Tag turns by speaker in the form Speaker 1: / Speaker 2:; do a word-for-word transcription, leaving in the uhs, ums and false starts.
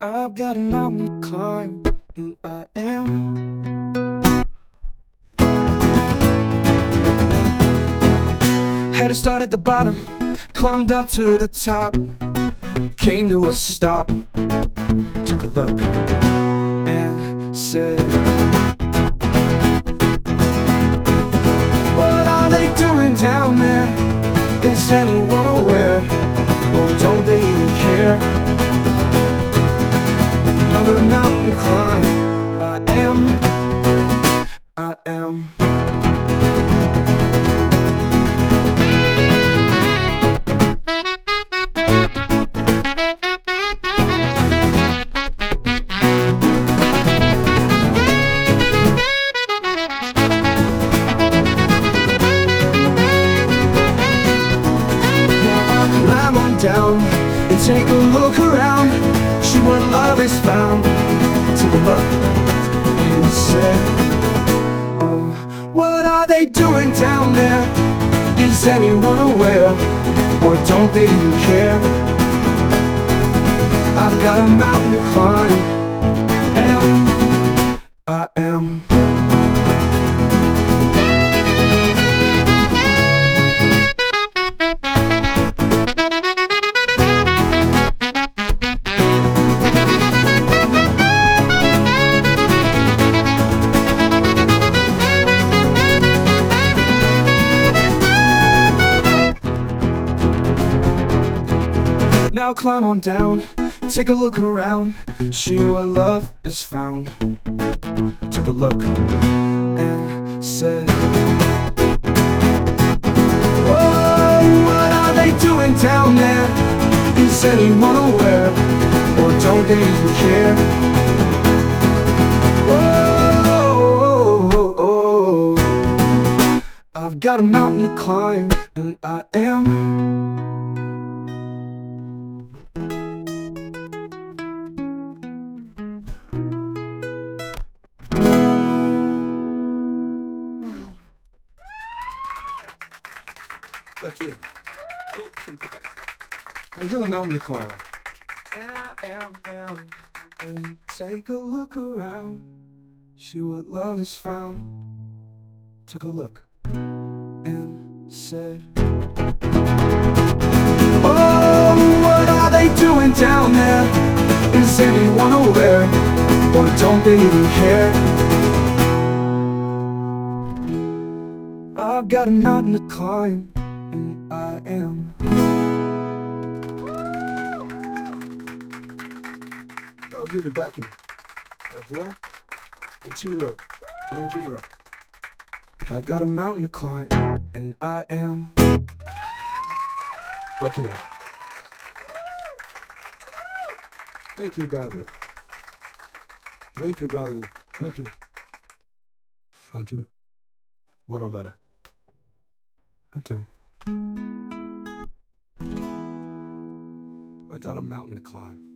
Speaker 1: I've got a mountain to climb, and I am. Had to start at the bottom, climbed up to the top, came to a stop, took a look, and said, what are they doing down there? Is anyone aware? Or don't they even care? Another mountain climb, I am, I am. Climb on down and take a look around, see what love is found. Took a look and said, oh, what are they doing down there? Is anyone aware? Or don't they even care? I've got a mountain to climb, and I am. Now climb on down, take a look around, see where love is found. Took a look and said, whoa, what are they doing down there? Is anyone aware? Or don't they even care? Whoa, I've got a mountain to climb, and I am. Thank you. I'm doing a mountain to climb. And I am, am, and take a look around, see what love is found. Took a look and said, oh, what are they doing down there? Is anyone aware? Or don't they even care? I've got a mountain to climb, and I am. I'll give it back to you. That's right. It's you up. It's you up. I've got a mountain to climb, and I am. Look here. Thank you, brother. Thank you, brother. Thank you. Thank you. What about it? Okay. I got a mountain to climb.